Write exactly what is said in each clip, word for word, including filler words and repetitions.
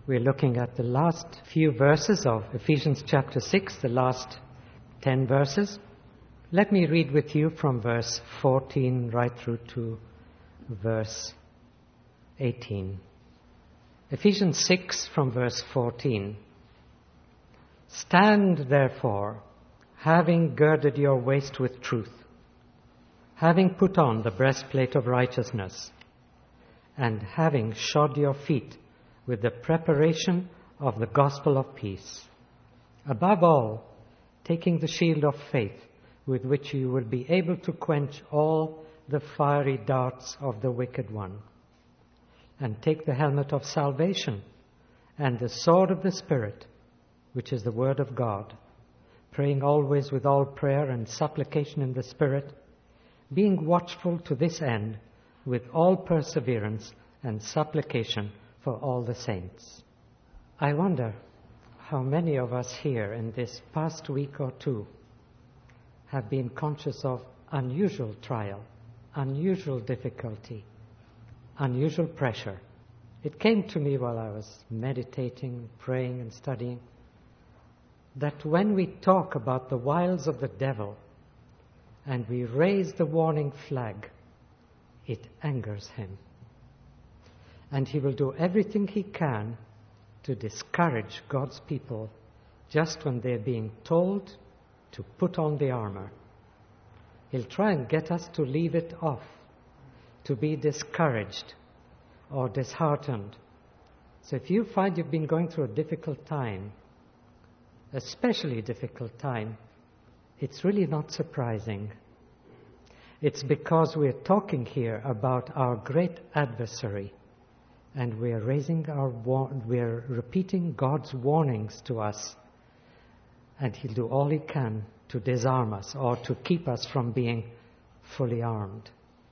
We're looking at the last few verses of Ephesians chapter six, the last ten verses. Let me read with you from verse fourteen right through to verse eighteen. Ephesians six from verse fourteen. Stand therefore, having girded your waist with truth, having put on the breastplate of righteousness, and having shod your feet with the preparation of the gospel of peace. Above all, taking the shield of faith, with which you will be able to quench all the fiery darts of the wicked one. And take the helmet of salvation and the sword of the Spirit, which is the word of God, praying always with all prayer and supplication in the Spirit, being watchful to this end with all perseverance and supplication for all the saints. I wonder how many of us here in this past week or two have been conscious of unusual trial, unusual difficulty, unusual pressure. It came to me while I was meditating, praying and studying, that when we talk about the wiles of the devil and we raise the warning flag, it angers him. And he will do everything he can to discourage God's people just when they're being told to put on the armor. He'll try and get us to leave it off, to be discouraged or disheartened. So if you find you've been going through a difficult time, especially difficult time, it's really not surprising. It's because we're talking here about our great adversary, and we're raising our war- we're repeating God's warnings to us, and He'll do all He can to disarm us or to keep us from being fully armed.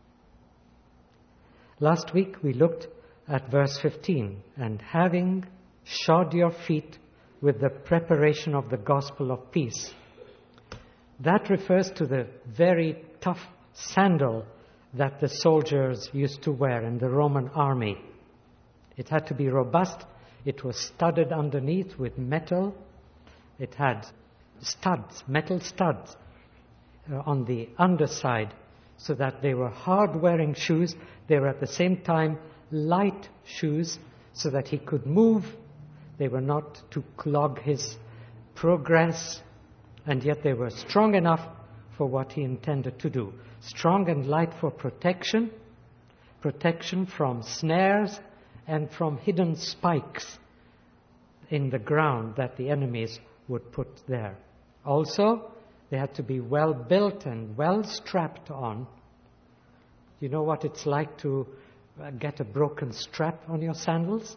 Last week we looked at verse fifteen, and having shod your feet with the preparation of the gospel of peace. That refers to the very tough sandal that the soldiers used to wear in the Roman army. It had to be robust. It was studded underneath with metal. It had studs, metal studs uh, on the underside, so that they were hard-wearing shoes. They were at the same time light shoes, so that he could move. They were not to clog his progress, and yet they were strong enough for what he intended to do. Strong and light for protection, protection from snares and from hidden spikes in the ground that the enemies would put there. Also, they had to be well built and well strapped on. You know what it's like to get a broken strap on your sandals?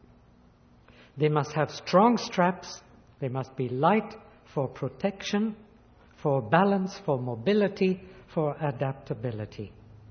They must have strong straps. They must be light for protection, for balance, for mobility, for adaptability.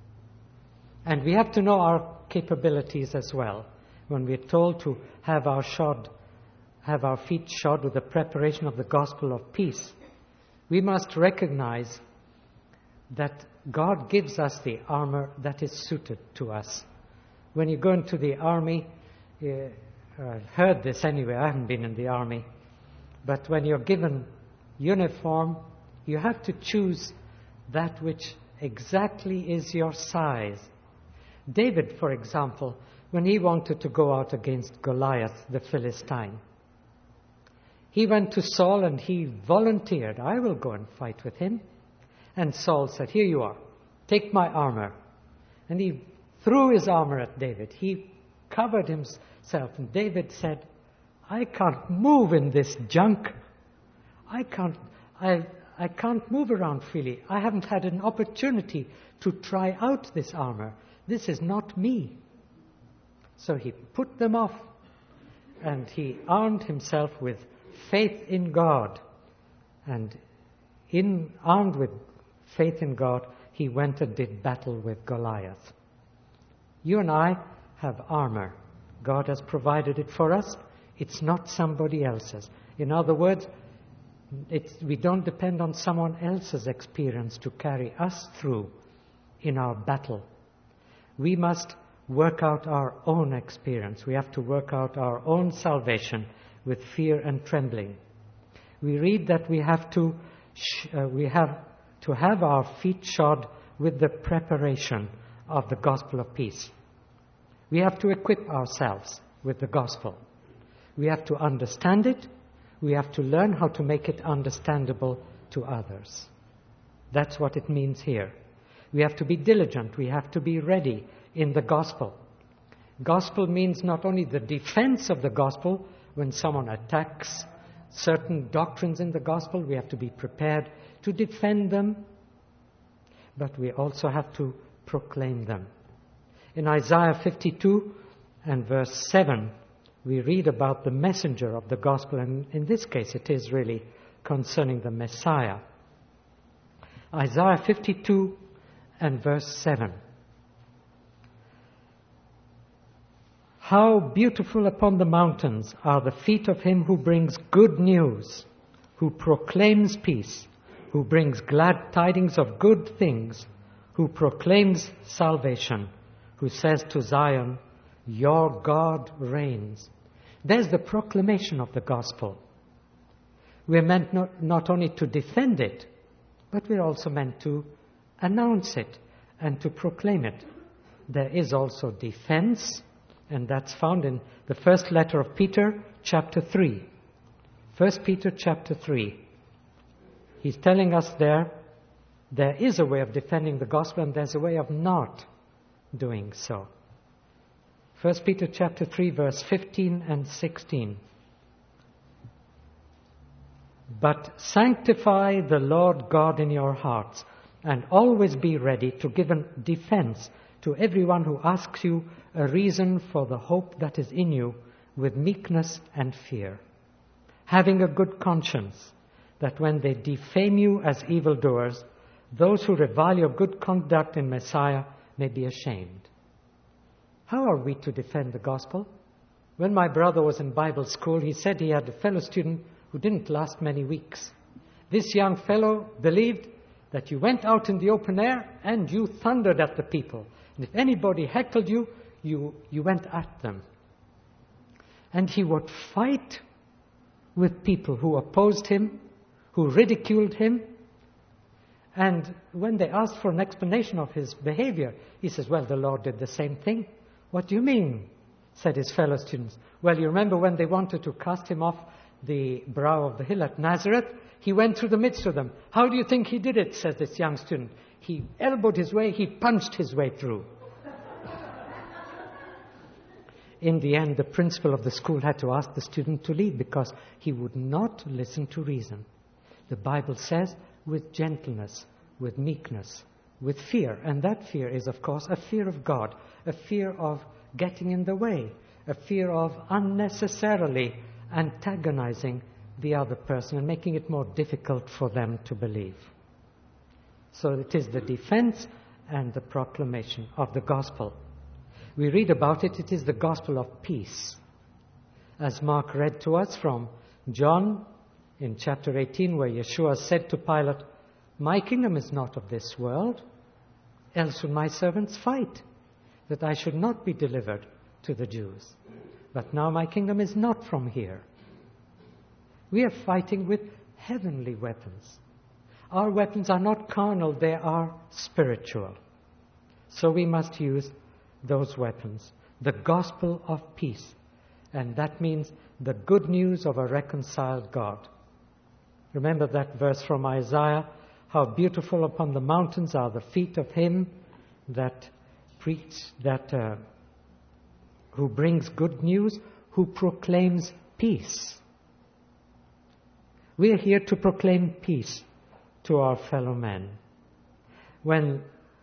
And we have to know our capabilities as well. When we're told to have our shod, have our feet shod with the preparation of the gospel of peace, we must recognize that God gives us the armor that is suited to us. When you go into the army, uh, I've heard this anyway, I haven't been in the army, but when you're given uniform, you have to choose that which exactly is your size. David, for example, when he wanted to go out against Goliath, the Philistine, he went to Saul and he volunteered, I will go and fight with him. And Saul said, here you are, take my armor. And he threw his armor at David. He covered himself. And David said, I can't move in this junk. I can't, I, I can't move around freely. I haven't had an opportunity to try out this armor. This is not me. So he put them off, and he armed himself with faith in God. And in, armed with faith in God, he went and did battle with Goliath. You and I have armor. God has provided it for us. It's not somebody else's. In other words, it's, we don't depend on someone else's experience to carry us through in our battle. We must work out our own experience. We have to work out our own salvation with fear and trembling. We read that we have to sh- uh, we have to have our feet shod with the preparation of the gospel of peace. We have to equip ourselves with the gospel. We have to understand it. We have to learn how to make it understandable to others. That's what it means here. We have to be diligent. We have to be ready in the gospel. Gospel means not only the defense of the gospel. When someone attacks certain doctrines in the gospel, we have to be prepared to defend them, but we also have to proclaim them. In Isaiah fifty-two and verse seven, we read about the messenger of the gospel, and in this case it is really concerning the Messiah. Isaiah fifty-two and verse seven. How beautiful upon the mountains are the feet of him who brings good news, who proclaims peace, who brings glad tidings of good things, who proclaims salvation, who says to Zion, your God reigns. There's the proclamation of the gospel. We're meant not, not only to defend it, but we're also meant to announce it and to proclaim it. There is also defense, and that's found in the first letter of Peter, chapter three. First Peter, chapter three. He's telling us there, there is a way of defending the gospel and there's a way of not doing so. First Peter, chapter three, verse fifteen and sixteen. But sanctify the Lord God in your hearts, and always be ready to give a defense to everyone who asks you a reason for the hope that is in you with meekness and fear, having a good conscience, that when they defame you as evildoers, those who revile your good conduct in Messiah may be ashamed. How are we to defend the gospel? When my brother was in Bible school, he said he had a fellow student who didn't last many weeks. This young fellow believed that you went out in the open air and you thundered at the people. And if anybody heckled you, you, you went at them. And he would fight with people who opposed him, who ridiculed him. And when they asked for an explanation of his behavior, he says, well, the Lord did the same thing. What do you mean? Said his fellow students. Well, you remember when they wanted to cast him off the brow of the hill at Nazareth? He went through the midst of them. How do you think he did it? Says this young student. He elbowed his way, he punched his way through. In the end, the principal of the school had to ask the student to leave because he would not listen to reason. The Bible says, with gentleness, with meekness, with fear. And that fear is, of course, a fear of God, a fear of getting in the way, a fear of unnecessarily antagonizing the other person and making it more difficult for them to believe. So it is the defense and the proclamation of the gospel. We read about it, it is the gospel of peace. As Mark read to us from John in chapter eighteen, where Yeshua said to Pilate, my kingdom is not of this world, else would my servants fight, that I should not be delivered to the Jews. But now my kingdom is not from here. We are fighting with heavenly weapons. Our weapons are not carnal, they are spiritual. So we must use those weapons, the gospel of peace. And that means the good news of a reconciled God. Remember that verse from Isaiah, how beautiful upon the mountains are the feet of him that preach, that uh, who brings good news, who proclaims peace. We are here to proclaim peace to our fellow men. When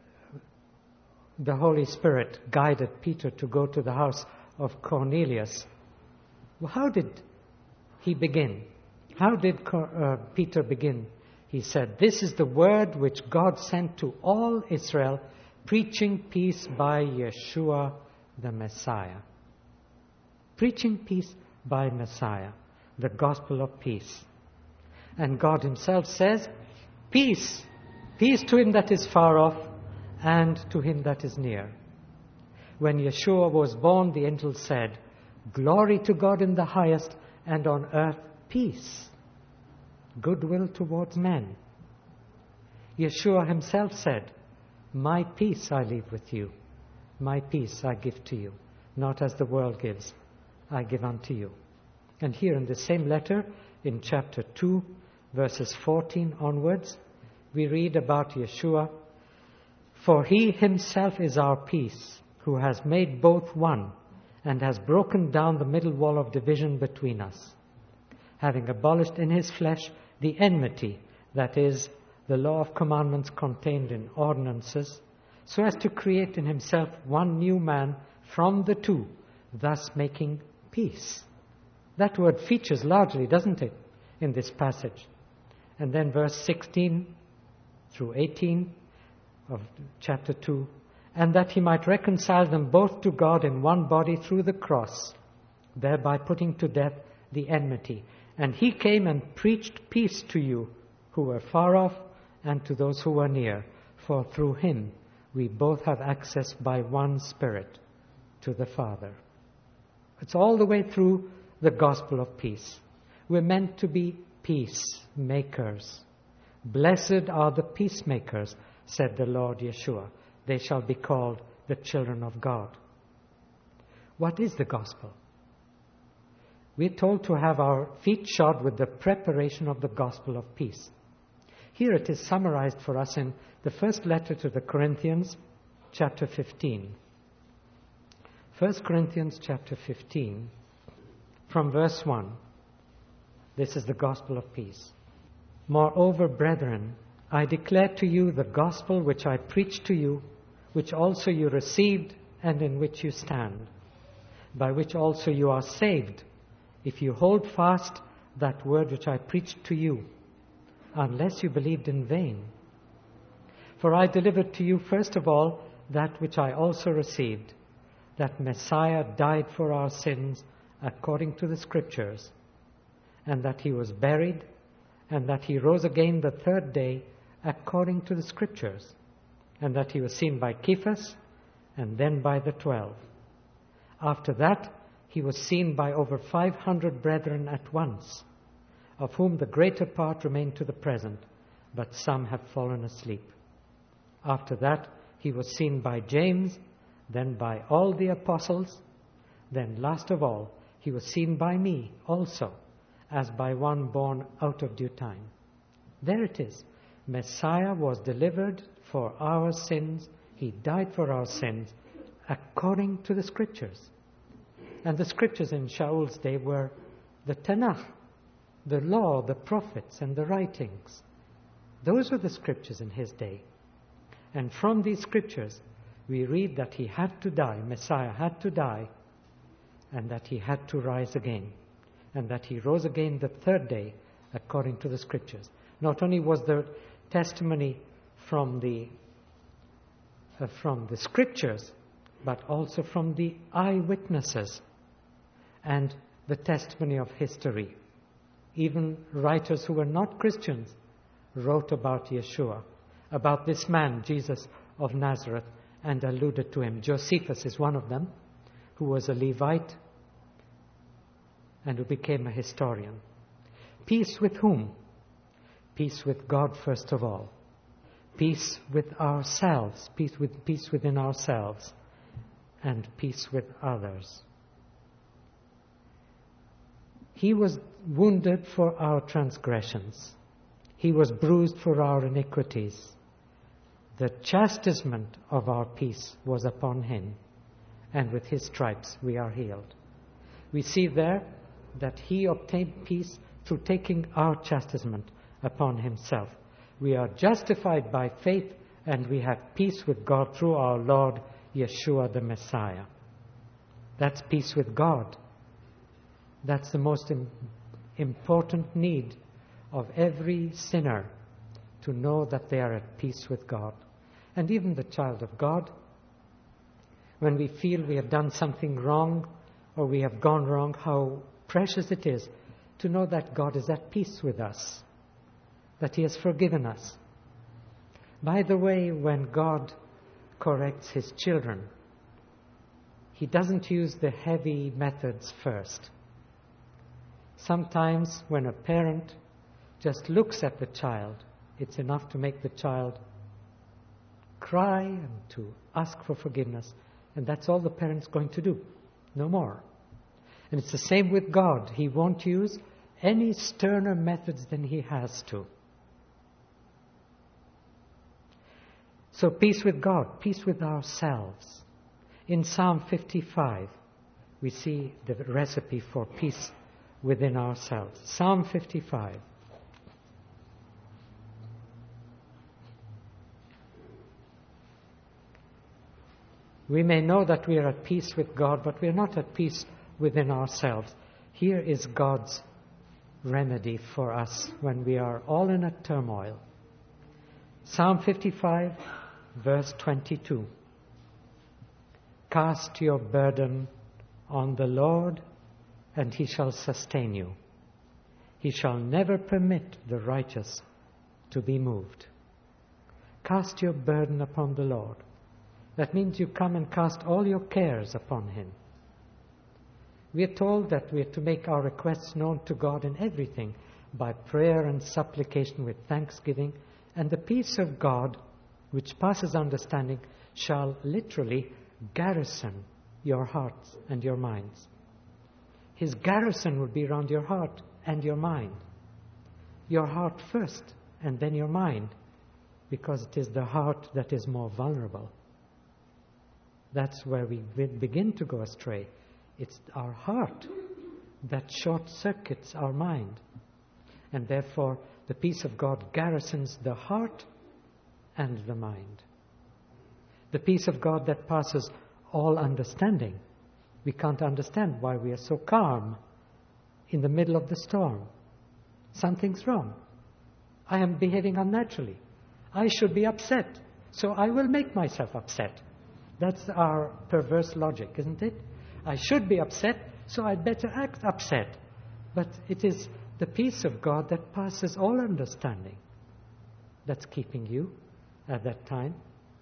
the Holy Spirit guided Peter to go to the house of Cornelius, well, how did he begin? How did uh, Peter begin? He said, this is the word which God sent to all Israel, preaching peace by Yeshua the Messiah. Preaching peace by Messiah, the gospel of peace. And God himself says, peace, peace to him that is far off and to him that is near. when Yeshua was born, the angel said, "Glory to God in the highest, and on earth peace, goodwill towards men." Yeshua himself said, "My peace I leave with you. My peace I give to you. Not as the world gives, I give unto you." And here in the same letter, in chapter two, verses fourteen onwards, we read about Yeshua, "For he himself is our peace, who has made both one, and has broken down the middle wall of division between us, having abolished in his flesh the enmity, that is, the law of commandments contained in ordinances, so as to create in himself one new man from the two, thus making peace." That word features largely, doesn't it, in this passage. And then verse sixteen through eighteen of chapter two, "And that he might reconcile them both to God in one body through the cross, thereby putting to death the enmity. And he came and preached peace to you who were far off, and to those who were near. For through him we both have access by one Spirit to the Father." It's all the way through the gospel of peace. We're meant to be peacemakers. "Blessed are the peacemakers," said the Lord Yeshua. "They shall be called the children of God." What is the gospel? We're told to have our feet shod with the preparation of the gospel of peace. Here it is summarized for us in the first letter to the Corinthians, chapter fifteen. First Corinthians chapter fifteen, from verse one. This is the gospel of peace. "Moreover, brethren, I declare to you the gospel which I preached to you, which also you received, and in which you stand, by which also you are saved, if you hold fast that word which I preached to you, unless you believed in vain. For I delivered to you first of all that which I also received, that Messiah died for our sins according to the Scriptures, and that he was buried, and that he rose again the third day according to the Scriptures, and that he was seen by Cephas, and then by the twelve. After that, he was seen by over five hundred brethren at once, of whom the greater part remain to the present, but some have fallen asleep. After that, he was seen by James, then by all the apostles, then last of all, he was seen by me also, as by one born out of due time." There it is. Messiah was delivered for our sins. He died for our sins according to the Scriptures. And the Scriptures in Shaul's day were the Tanakh, the law, the prophets, and the writings. Those were the Scriptures in his day. And from these Scriptures, we read that he had to die, Messiah had to die, and that he had to rise again, and that he rose again the third day according to the Scriptures. Not only was the testimony from the uh, from the Scriptures, but also from the eyewitnesses and the testimony of history. Even writers who were not Christians wrote about Yeshua, about this man, Jesus of Nazareth, and alluded to him. Josephus is one of them, who was a Levite and who became a historian. Peace with whom? Peace with God first of all. Peace with ourselves, peace with peace within ourselves, and peace with others. He was wounded for our transgressions. He was bruised for our iniquities. The chastisement of our peace was upon him, and with his stripes we are healed. We see there that he obtained peace through taking our chastisement upon himself. We are justified by faith, and we have peace with God through our Lord Yeshua the Messiah. That's peace with God. That's the most im- important need of every sinner, to know that they are at peace with God. And even the child of God, when we feel we have done something wrong or we have gone wrong, how precious it is to know that God is at peace with us, that he has forgiven us. By the way, when God corrects his children, He doesn't use the heavy methods first. Sometimes when a parent just looks at the child, it's enough to make the child cry and to ask for forgiveness. And that's all the parent's going to do. No more. And it's the same with God. He won't use any sterner methods than he has to. So peace with God, peace with ourselves. In Psalm fifty-five, we see the recipe for peace within ourselves. Psalm fifty-five. We may know that we are at peace with God, but we are not at peace within ourselves. Here is God's remedy for us when we are all in a turmoil. Psalm fifty-five, verse twenty-two. Cast your burden on the Lord, and he shall sustain you. He shall never permit the righteous to be moved. Cast your burden upon the Lord. That means you come and cast all your cares upon him. We are told that we are to make our requests known to God in everything by prayer and supplication with thanksgiving, and the peace of God, which passes understanding, shall literally garrison your hearts and your minds. His garrison will be around your heart and your mind. Your heart first, and then your mind, because it is the heart that is more vulnerable. That's where we begin to go astray. It's our heart that short-circuits our mind. And therefore, the peace of God garrisons the heart and the mind. The peace of God that passes all understanding. We can't understand why we are so calm in the middle of the storm. Something's wrong. I am behaving unnaturally. I should be upset, so I will make myself upset. That's our perverse logic, isn't it? I should be upset, so I'd better act upset. But it is the peace of God that passes all understanding that's keeping you at that time.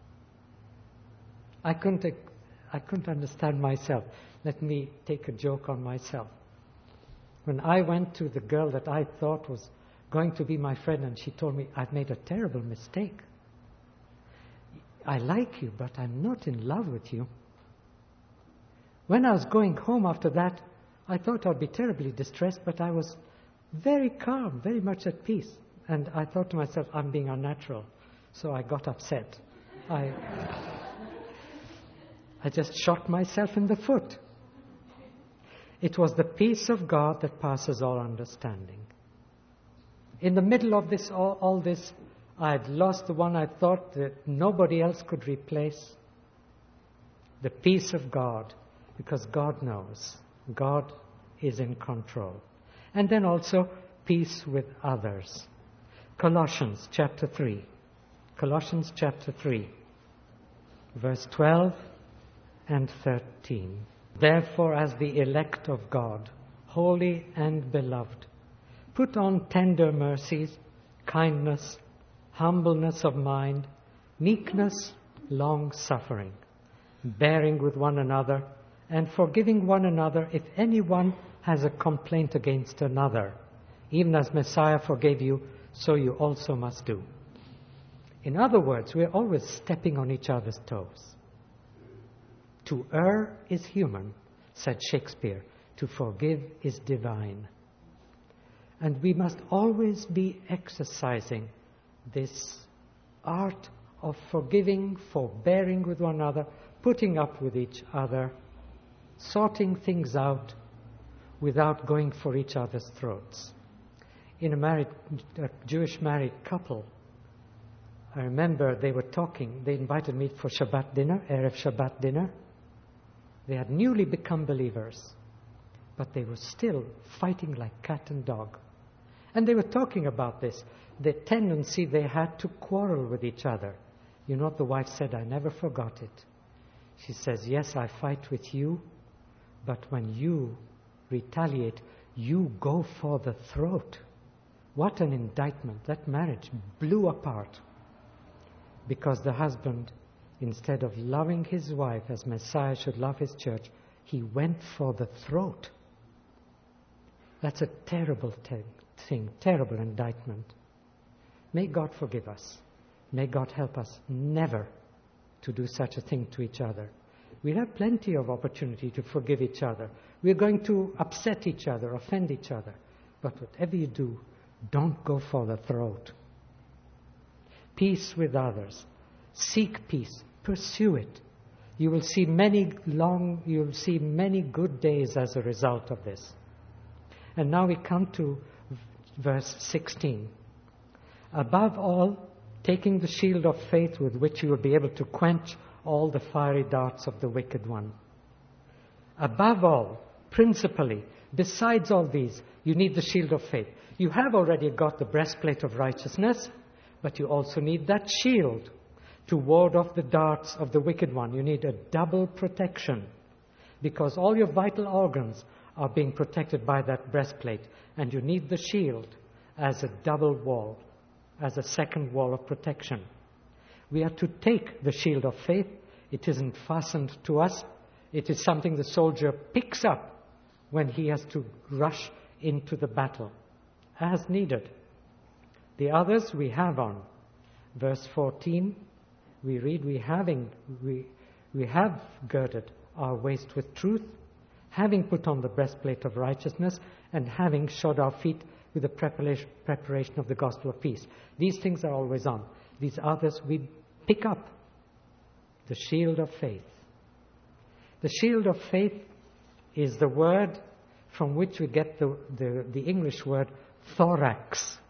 I couldn't, I couldn't understand myself. Let me take a joke on myself. When I went to the girl that I thought was going to be my friend, and she told me, I've made a terrible mistake. I like you, but I'm not in love with you. When I was going home after that, I thought I'd be terribly distressed, but I was very calm, very much at peace. And I thought to myself, I'm being unnatural. So I got upset. I, I just shot myself in the foot. It was the peace of God that passes all understanding. In the middle of this, all, all this, I had lost the one I thought that nobody else could replace. The peace of God, because God knows. God is in control. And then also peace with others. Colossians chapter three. Colossians chapter three, verse twelve and thirteen. Therefore, as the elect of God, holy and beloved, put on tender mercies, kindness, humbleness of mind, meekness, long-suffering, bearing with one another, and forgiving one another if anyone has a complaint against another. Even as Messiah forgave you, so you also must do. In other words, we're always stepping on each other's toes. To err is human, said Shakespeare. To forgive is divine. And we must always be exercising this art of forgiving, forbearing with one another, putting up with each other, sorting things out without going for each other's throats. In a married, a Jewish married couple, I remember they were talking. They invited me for Shabbat dinner, Erev Shabbat dinner. They had newly become believers, but they were still fighting like cat and dog. And they were talking about this, the tendency they had to quarrel with each other. You know what the wife said? I never forgot it. She says, yes, I fight with you, but when you retaliate, you go for the throat. What an indictment. That marriage blew apart because the husband instead of loving his wife as Messiah should love his church, he went for the throat. That's a terrible te- thing, terrible indictment. May God forgive us. May God help us never to do such a thing to each other. We'll have plenty of opportunity to forgive each other. We're going to upset each other, offend each other. But whatever you do, don't go for the throat. Peace with others. Seek peace. Pursue it. You will see many long, you will see many good days as a result of this. And now we come to verse sixteen. Above all, taking the shield of faith with which you will be able to quench all the fiery darts of the wicked one. Above all, principally, besides all these, you need the shield of faith. You have already got the breastplate of righteousness, but you also need that shield to ward off the darts of the wicked one. You need a double protection, because all your vital organs are being protected by that breastplate, and you need the shield as a double wall, as a second wall of protection. We are to take the shield of faith. It isn't fastened to us. It is something the soldier picks up when he has to rush into the battle, as needed. The others we have on. Verse fourteen, we read, we, having, we, we have girded our waist with truth, having put on the breastplate of righteousness, and having shod our feet with the preparation, preparation of the gospel of peace. These things are always on. These others we pick up. The shield of faith. The shield of faith is the word from which we get the, the, the English word thorax.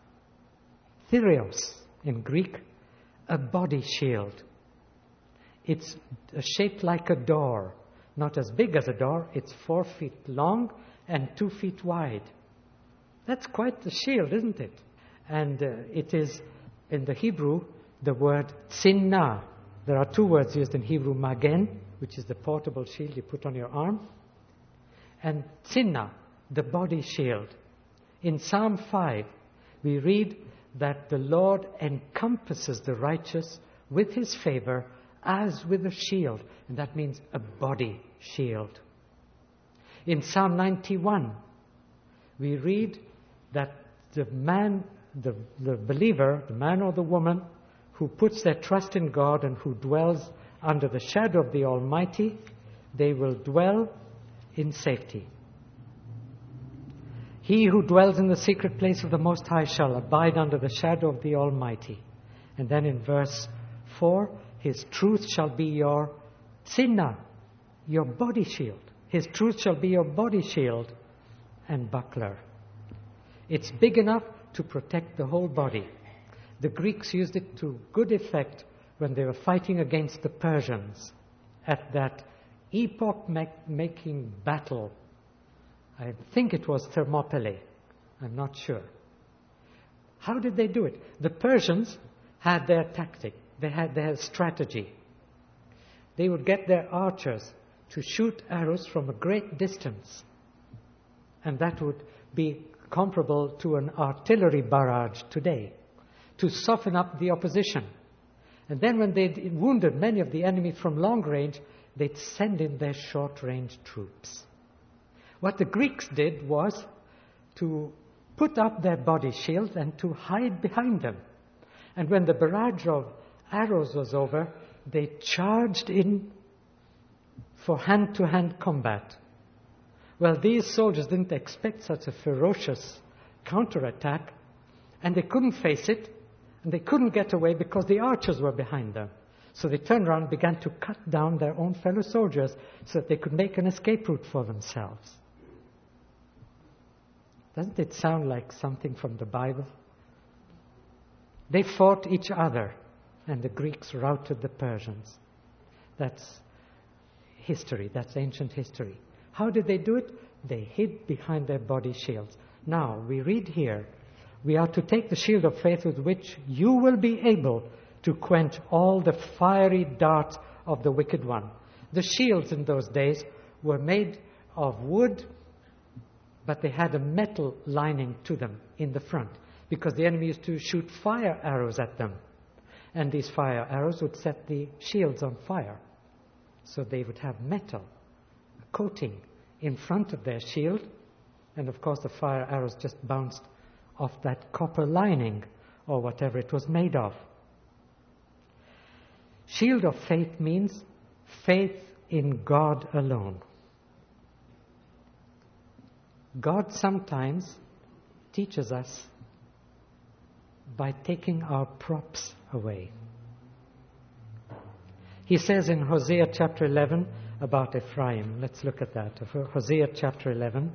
Therios in Greek, a body shield. It's shaped like a door. Not as big as a door, it's four feet long and two feet wide. That's quite the shield, isn't it? And uh, it is, in the Hebrew, the word tzinnah. There are two words used in Hebrew, magen, which is the portable shield you put on your arm, and tzinnah, the body shield. In Psalm five, we read that the Lord encompasses the righteous with his favor as with a shield, and that means a body shield. In Psalm ninety-one, we read that the man, the, the believer, the man or the woman who puts their trust in God and who dwells under the shadow of the Almighty, they will dwell in safety. He who dwells in the secret place of the Most High shall abide under the shadow of the Almighty. And then in verse four, his truth shall be your tzinnah, your body shield. His truth shall be your body shield and buckler. It's big enough to protect the whole body. The Greeks used it to good effect when they were fighting against the Persians at that epoch-making battle. I think it was Thermopylae. I'm not sure. How did they do it? The Persians had their tactic. They had their strategy. They would get their archers to shoot arrows from a great distance. And that would be comparable to an artillery barrage today, to soften up the opposition. And then when they'd wounded many of the enemy from long range, they'd send in their short-range troops. What the Greeks did was to put up their body shields and to hide behind them. And when the barrage of arrows was over, they charged in for hand-to-hand combat. Well, these soldiers didn't expect such a ferocious counterattack, and they couldn't face it, and they couldn't get away because the archers were behind them. So they turned around and began to cut down their own fellow soldiers so that they could make an escape route for themselves. Doesn't it sound like something from the Bible? They fought each other, and the Greeks routed the Persians. That's history. That's ancient history. How did they do it? They hid behind their body shields. Now, we read here, we are to take the shield of faith with which you will be able to quench all the fiery darts of the wicked one. The shields in those days were made of wood, but they had a metal lining to them in the front, because the enemy used to shoot fire arrows at them. And these fire arrows would set the shields on fire. So they would have metal, a coating in front of their shield. And of course the fire arrows just bounced off that copper lining or whatever it was made of. Shield of faith means faith in God alone. God sometimes teaches us by taking our props away. He says in Hosea chapter eleven about Ephraim. Let's look at that. Hosea chapter eleven.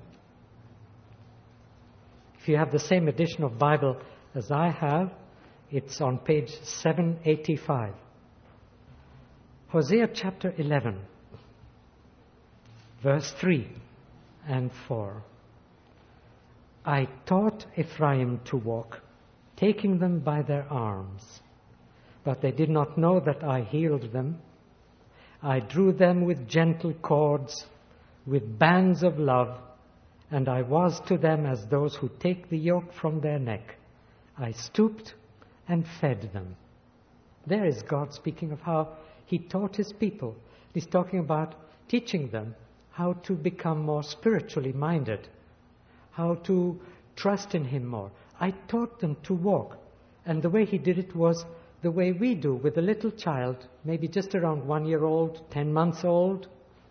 If you have the same edition of Bible as I have, it's on page seven eighty-five. Hosea chapter eleven, verse three and four. I taught Ephraim to walk, taking them by their arms, but they did not know that I healed them. I drew them with gentle cords, with bands of love, and I was to them as those who take the yoke from their neck. I stooped and fed them. There is God speaking of how He taught His people. He's talking about teaching them how to become more spiritually minded, how to trust in Him more. I taught them to walk. And the way He did it was the way we do with a little child, maybe just around one year old, ten months old.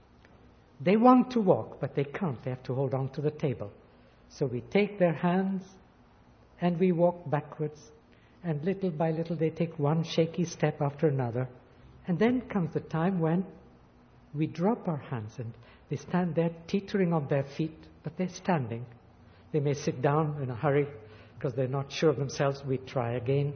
They want to walk, but they can't. They have to hold on to the table. So we take their hands and we walk backwards. And little by little they take one shaky step after another. And then comes the time when we drop our hands and they stand there teetering on their feet, but they're standing. They may sit down in a hurry because they're not sure of themselves. We try again.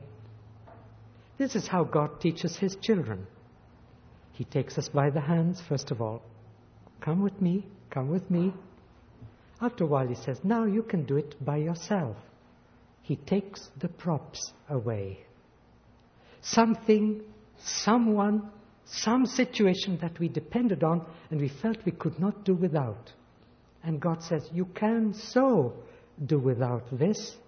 This is how God teaches His children. He takes us by the hands, first of all. Come with me, come with me. After a while He says, now you can do it by yourself. He takes the props away. Something, someone, some situation that we depended on and we felt we could not do without. And God says, you can so do without this.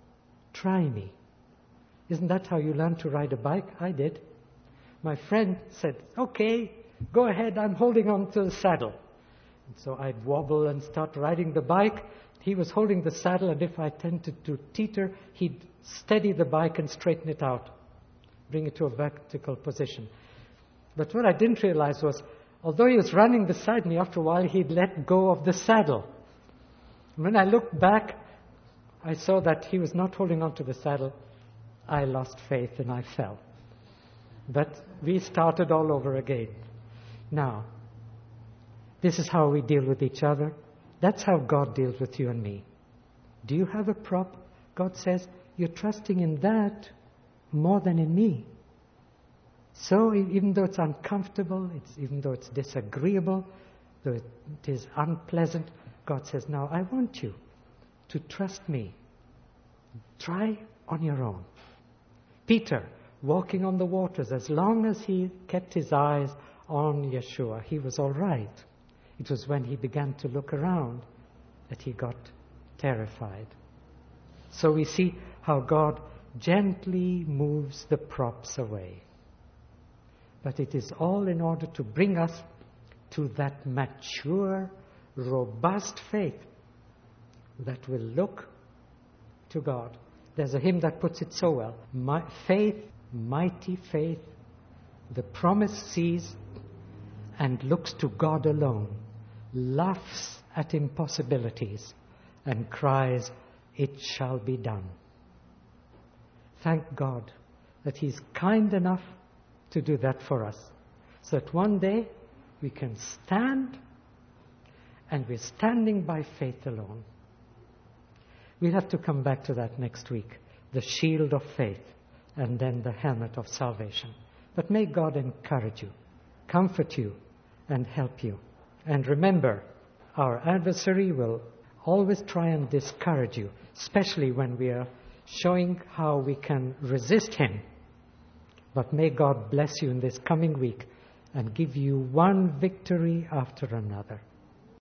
Try me. Isn't that how you learn to ride a bike? I did. My friend said, okay, go ahead, I'm holding on to the saddle. And so I'd wobble and start riding the bike. He was holding the saddle, and if I tended to teeter, he'd steady the bike and straighten it out, bring it to a vertical position. But what I didn't realize was, although he was running beside me, after a while he'd let go of the saddle. When I looked back, I saw that he was not holding on to the saddle. I lost faith and I fell. But we started all over again. Now, this is how we deal with each other. That's how God deals with you and me. Do you have a prop? God says, you're trusting in that more than in me. So even though it's uncomfortable, it's, even though it's disagreeable, though it is unpleasant, God says, now I want you to trust me. Try on your own. Peter, walking on the waters, as long as he kept his eyes on Yeshua, he was all right. It was when he began to look around that he got terrified. So we see how God gently moves the props away. But it is all in order to bring us to that mature, robust faith that will look to God. There's a hymn that puts it so well. My faith, mighty faith, the promise sees and looks to God alone, laughs at impossibilities and cries, it shall be done. Thank God that He's kind enough to do that for us, so that one day we can stand, and we're standing by faith alone. We'll have to come back to that next week, the shield of faith and then the helmet of salvation. But may God encourage you, comfort you, and help you. And remember, our adversary will always try and discourage you, especially when we are showing how we can resist him. But may God bless you in this coming week and give you one victory after another.